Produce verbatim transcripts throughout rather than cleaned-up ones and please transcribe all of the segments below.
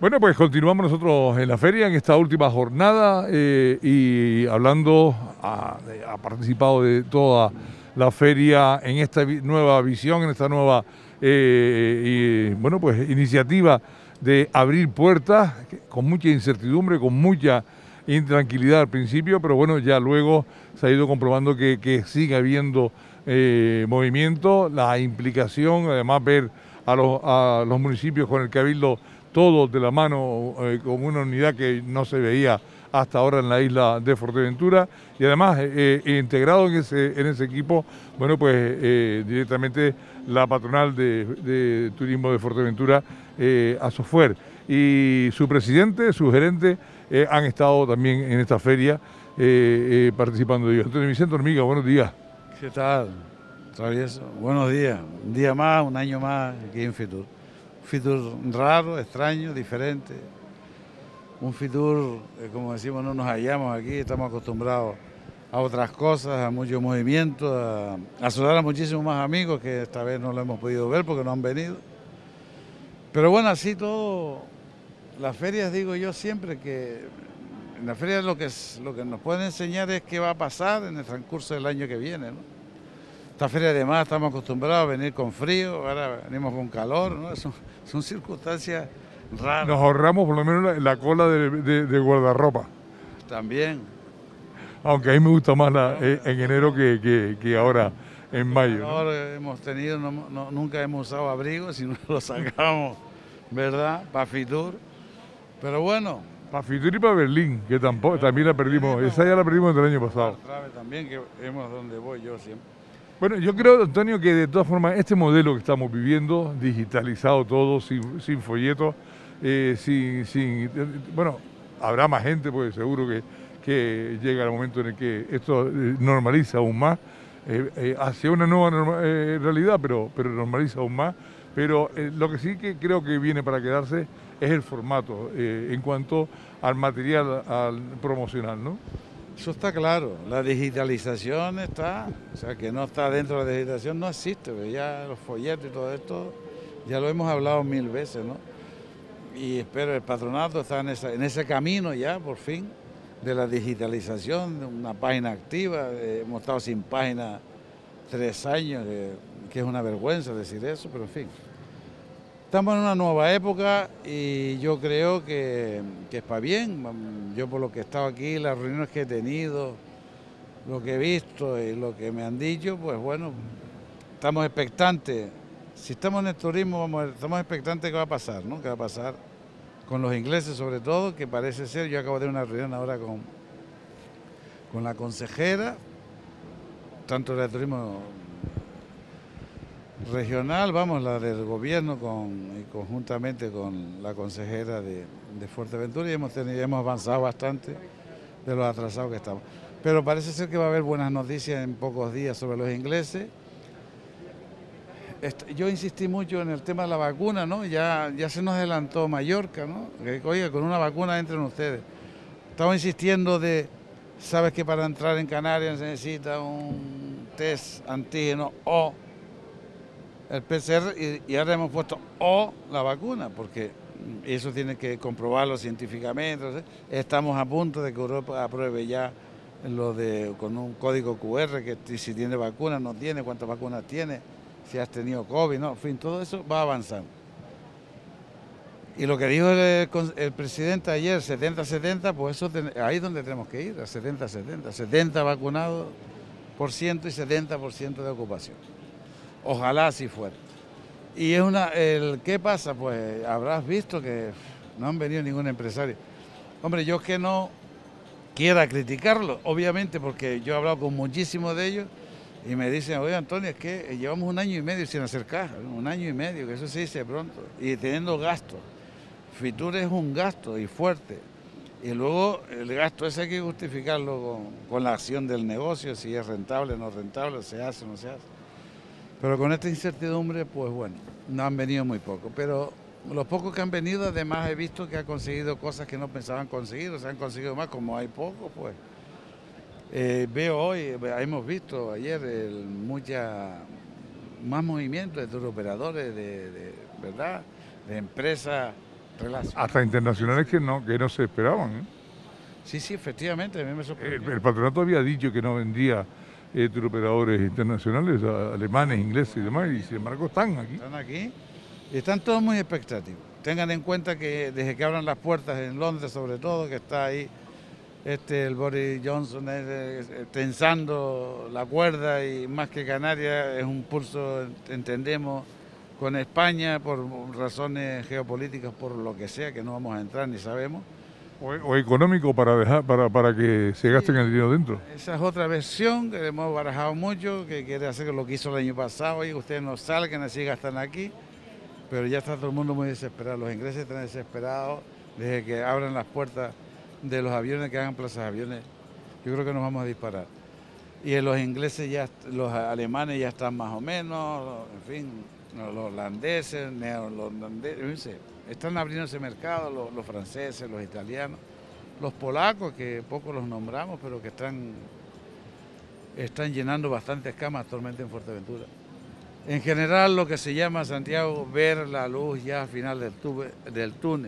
Bueno, pues continuamos nosotros en la feria, en esta última jornada, eh, y hablando, ha, ha participado de toda la feria en esta vi nueva visión, en esta nueva eh, y, bueno, pues iniciativa de abrir puertas, con mucha incertidumbre, con mucha intranquilidad al principio, pero bueno, ya luego se ha ido comprobando que, que sigue habiendo eh, movimiento, la implicación, además ver a los, a los municipios con el Cabildo todos de la mano, eh, con una unidad que no se veía hasta ahora en la isla de Fuerteventura, y además eh, eh, integrado en ese, en ese equipo, bueno, pues eh, directamente la patronal de, de turismo de Fuerteventura, eh, Asofuer, y su presidente, su gerente, eh, han estado también en esta feria eh, eh, participando de ellos. Antonio Vicente Hormiga, buenos días. ¿Qué tal, Travieso? Buenos días. Un día más, un año más aquí en Fitur. Fitur raro, extraño, diferente. Un Fitur, eh, como decimos, no nos hallamos aquí, estamos acostumbrados a otras cosas, a mucho movimiento, a, a saludar a muchísimos más amigos que esta vez no lo hemos podido ver porque no han venido. Pero bueno, así todo, las ferias, digo yo siempre que en la feria lo que, es, lo que nos pueden enseñar es qué va a pasar en el transcurso del año que viene, ¿no? Esta feria además estamos acostumbrados a venir con frío, ahora venimos con calor, ¿no? Son, son circunstancias raras. Nos ahorramos por lo menos la, la cola de, de, de guardarropa. También. Aunque a mí me gusta más la, eh, en enero que, que, que ahora en mayo, ¿no? Ahora hemos tenido, no, no, nunca hemos usado abrigo, sino lo sacamos, ¿verdad? Para Fitur. Pero bueno. Para Fitur y para Berlín, que tampoco, también la perdimos, esa ya la perdimos el año pasado. También, que vemos donde voy yo siempre. Bueno, yo creo, Antonio, que de todas formas este modelo que estamos viviendo, digitalizado todo, sin, sin folletos, eh, sin, sin, bueno, habrá más gente, pues seguro que, que llega el momento en el que esto normaliza aún más, eh, eh, hacia una nueva norma, eh, realidad, pero, pero normaliza aún más. Pero eh, lo que sí que creo que viene para quedarse es el formato, eh, en cuanto al material al promocional, ¿no? Eso está claro, la digitalización está, o sea, que no está dentro de la digitalización no existe, pues ya los folletos y todo esto, ya lo hemos hablado mil veces, ¿no? Y espero el patronato está en, esa, en ese camino ya, por fin, de la digitalización, de una página activa, eh, hemos estado sin página tres años, que, que es una vergüenza decir eso, pero en fin. Estamos en una nueva época y yo creo que, que es para bien. Yo por lo que he estado aquí, las reuniones que he tenido, lo que he visto y lo que me han dicho, pues bueno, estamos expectantes. Si estamos en el turismo, vamos, estamos expectantes de qué va a pasar, ¿no? ¿Qué va a pasar con los ingleses sobre todo? Que parece ser, yo acabo de una reunión ahora con, con la consejera, tanto de turismo regional, vamos, la del gobierno con, y conjuntamente con la consejera de, de Fuerteventura, y hemos, tenido, hemos avanzado bastante de los atrasados que estamos. Pero parece ser que va a haber buenas noticias en pocos días sobre los ingleses. Yo insistí mucho en el tema de la vacuna, ¿no? Ya, ya se nos adelantó Mallorca, ¿no? Que, oiga, con una vacuna entren ustedes. Estamos insistiendo de, sabes que para entrar en Canarias se necesita un test antígeno o el P C R, y, y ahora hemos puesto o la vacuna, porque eso tiene que comprobarlo científicamente. ¿Sí? Estamos a punto de que Europa apruebe ya lo de con un código Q R, que si tiene vacuna, no tiene, cuántas vacunas tiene, si has tenido COVID, no, en fin, todo eso va avanzando. Y lo que dijo el, el presidente ayer, setenta setenta, pues eso ahí es donde tenemos que ir, a setenta setenta, setenta vacunados por ciento y setenta por ciento de ocupación. Ojalá así fuera. Y es una, el, ¿qué pasa? Pues habrás visto que no han venido ningún empresario. Hombre, yo es que no quiera criticarlo, obviamente, porque yo he hablado con muchísimos de ellos y me dicen, oye Antonio, es que llevamos un año y medio sin hacer caja, un año y medio, que eso se dice pronto, y teniendo gastos. Fitur es un gasto y fuerte. Y luego el gasto ese hay que justificarlo con, con la acción del negocio, si es rentable o no rentable, se hace o no se hace. Pero con esta incertidumbre, pues bueno, no han venido muy pocos. Pero los pocos que han venido, además he visto que han conseguido cosas que no pensaban conseguir, o sea, han conseguido más, como hay pocos, pues. Eh, veo hoy, hemos visto ayer el, mucha más movimiento de turoperadores, de, de, ¿verdad? De empresas relación. Hasta internacionales que no, que no se esperaban, ¿eh? Sí, sí, efectivamente, a mí me sorprendió. El, el patronato había dicho que no vendría eh, turoperadores internacionales, a- alemanes, ingleses y demás, y sin embargo están aquí. Están aquí y están todos muy expectativos. Tengan en cuenta que desde que abran las puertas en Londres, sobre todo, que está ahí este el Boris Johnson eh, eh, tensando la cuerda, y más que Canarias es un pulso, entendemos, con España por razones geopolíticas, por lo que sea, que no vamos a entrar ni sabemos. O, o económico para dejar, para, para que se gasten el dinero dentro. Esa es otra versión que hemos barajado mucho, que quiere hacer lo que hizo el año pasado, y ustedes no salgan, así gastan aquí, pero ya está todo el mundo muy desesperado. Los ingleses están desesperados desde que abran las puertas de los aviones, que hagan plazas de aviones. Yo creo que nos vamos a disparar. Y los ingleses ya, los alemanes ya están más o menos, en fin, los holandeses, neoholandeses, están abriendo ese mercado, los, los franceses, los italianos, los polacos, que poco los nombramos, pero que están, están llenando bastantes camas actualmente en Fuerteventura. En general, lo que se llama, Santiago, ver la luz ya al final del, tube, del túnel.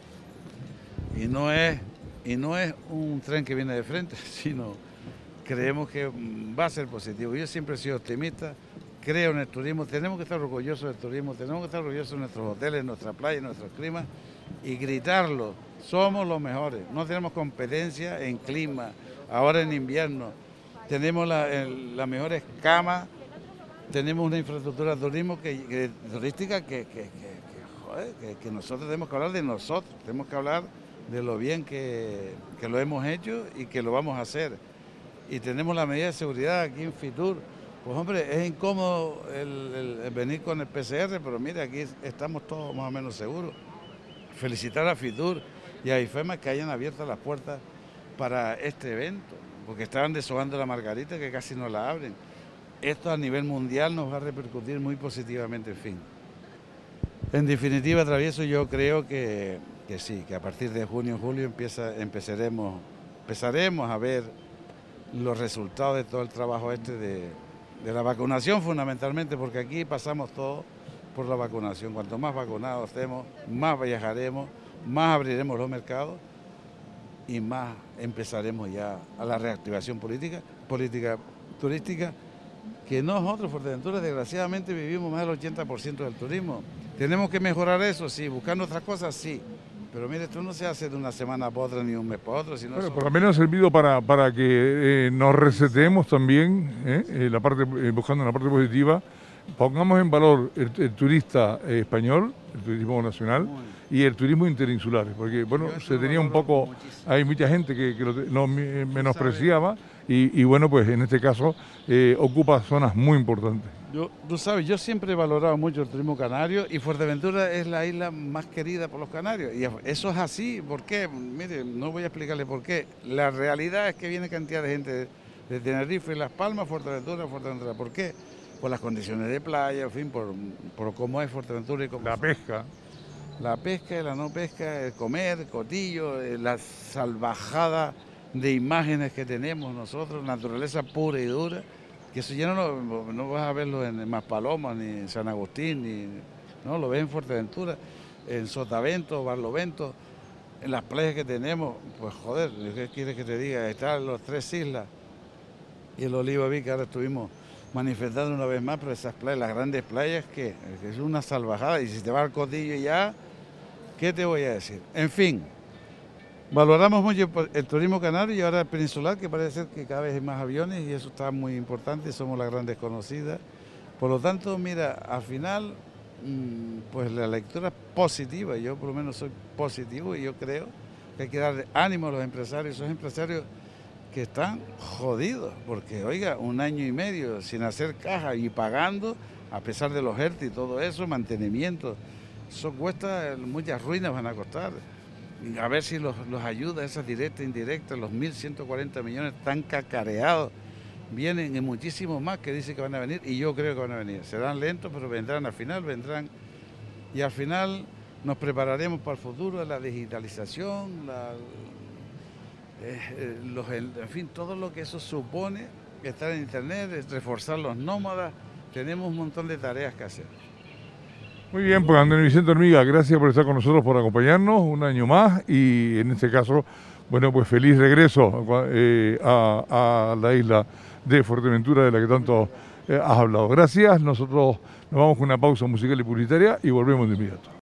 Y no es, y no es un tren que viene de frente, sino creemos que va a ser positivo. Yo siempre he sido optimista, creo en el turismo, tenemos que estar orgullosos del turismo, tenemos que estar orgullosos de nuestros hoteles, nuestra playa, nuestros climas, y gritarlo, somos los mejores. No tenemos competencia en clima, ahora en invierno, tenemos las la mejores camas, tenemos una infraestructura de turismo que, que, turística que, que, que, que, joder, que, que nosotros tenemos que hablar de nosotros, tenemos que hablar de lo bien que, que lo hemos hecho y que lo vamos a hacer. Y tenemos la medida de seguridad aquí en Fitur. Pues hombre, es incómodo el, el, el venir con el P C R, pero mire, aquí estamos todos más o menos seguros. Felicitar a Fitur y a IFEMA que hayan abierto las puertas para este evento, porque estaban deshojando la margarita, que casi no la abren. Esto a nivel mundial nos va a repercutir muy positivamente, en fin. En definitiva, Travieso, yo creo que, que sí, que a partir de junio, julio empieza, empezaremos, empezaremos a ver los resultados de todo el trabajo este de, de la vacunación, fundamentalmente, porque aquí pasamos todo por la vacunación. Cuanto más vacunados estemos, más viajaremos, más abriremos los mercados y más empezaremos ya a la reactivación política, política turística, que nosotros, Fuerteventura, desgraciadamente vivimos más del ochenta por ciento del turismo. ¿Tenemos que mejorar eso? Sí. ¿Buscando otras cosas? Sí. Pero mire, esto no se hace de una semana para otra ni un mes para otro, sino... Bueno, eso... por lo menos ha servido para, para que eh, nos resetemos también, ¿eh? Eh, la parte, eh, buscando la parte positiva, pongamos en valor el, el turista eh, español, el turismo nacional y el turismo interinsular, porque bueno, se tenía un poco, muchísimo. Hay mucha gente que, que lo, lo menospreciaba y, y bueno, pues en este caso eh, ocupa zonas muy importantes. Yo, tú sabes, yo siempre he valorado mucho el turismo canario y Fuerteventura es la isla más querida por los canarios. Y eso es así. ¿Por qué? Mire, no voy a explicarle por qué. La realidad es que viene cantidad de gente de, de Tenerife, Las Palmas, Fuerteventura, Fuerteventura. ¿Por qué? Por las condiciones de playa, en fin, por, por cómo es Fuerteventura y cómo... La pesca. La pesca, la no pesca, el comer, el cotillo, la salvajada de imágenes que tenemos nosotros, naturaleza pura y dura. Que eso ya no, lo, no vas a verlo en Maspalomas, ni en San Agustín, ni, no, lo ves en Fuerteventura, en Sotavento, Barlovento, en las playas que tenemos. Pues joder, ¿qué quieres que te diga? Están las tres islas y el Oliva Vic, que ahora estuvimos manifestando una vez más, pero esas playas, las grandes playas, que es una salvajada. Y si te vas al Cotillo ya, ¿qué te voy a decir? En fin. Valoramos mucho el turismo canario y ahora el peninsular, que parece ser que cada vez hay más aviones y eso está muy importante, somos las grandes conocidas. Por lo tanto, mira, al final, pues la lectura es positiva, yo por lo menos soy positivo y yo creo que hay que dar ánimo a los empresarios, esos empresarios que están jodidos, porque oiga, un año y medio sin hacer caja y pagando, a pesar de los E R T e y todo eso, mantenimiento, eso cuesta, muchas ruinas van a costar. A ver si los, los ayuda, esas directas e indirectas, los mil ciento cuarenta millones tan cacareados, vienen y muchísimos más que dicen que van a venir, y yo creo que van a venir. Serán lentos, pero vendrán al final, vendrán. Y al final nos prepararemos para el futuro, la digitalización, la, eh, los, en fin, todo lo que eso supone, estar en internet, reforzar los nómadas, tenemos un montón de tareas que hacer. Muy bien, pues Antonio Vicente Hormiga, gracias por estar con nosotros, por acompañarnos un año más y en este caso, bueno, pues feliz regreso eh, a, a la isla de Fuerteventura de la que tanto eh, has hablado. Gracias, nosotros nos vamos con una pausa musical y publicitaria y volvemos de inmediato.